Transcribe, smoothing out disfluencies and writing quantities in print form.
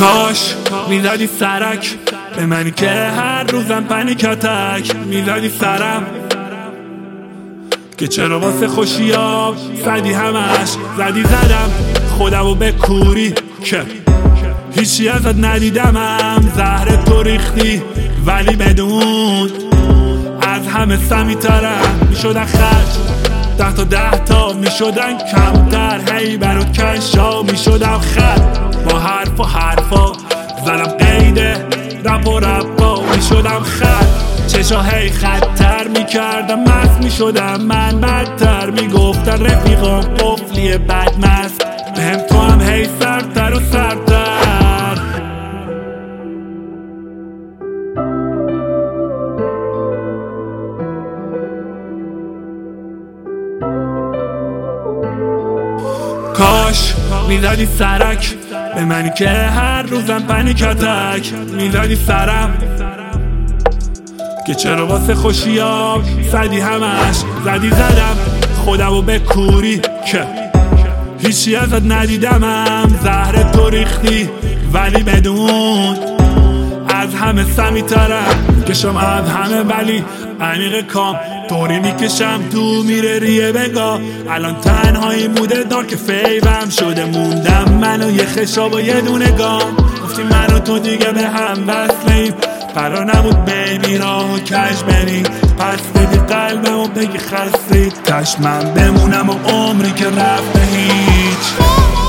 کاش میزدی سرک به منی که هر روزم پنیکاتک میزدی سرم که چرا واسه خوشیاب زدی همش زدی زدم خودمو به کوری که هیچی ازت ندیدمم زهر تو ریختی ولی بدون از همه سمیترم میشدن خرج 10 تا 10 تا میشدن کمتر هی برات کنشا میشدم خط با حرف و حرفا زدم قیده رپ و رپا میشدم خط چشا هی خطر میکردم مست میشدم من بدتر میگفتن رفیقام قفلی بدمست بهم تو هم هی سرتر و سرتر کاش میزدی سرک به منی که هر روزم پنیکاتک میزدی سرم که چرا واسه خوشیاب زدی همش زدی زدم خودمو به کوری که هیچی ازت ندیدمم زهر تو ریختی ولی بدون از همه سمیترم میکشم از همه ولی عمیق کام طوری میکشم تو میره ریه بگاه الان تنهایی موده دار که فیبم شده موندم من و یه خشاب و یه دونه گام گفتی من و تو دیگه به هم وصلیم قرار نبود بینی راه و کش بریم پس بدی قلبم و بگی خستی تش من بمونم و عمری که رفته هیچ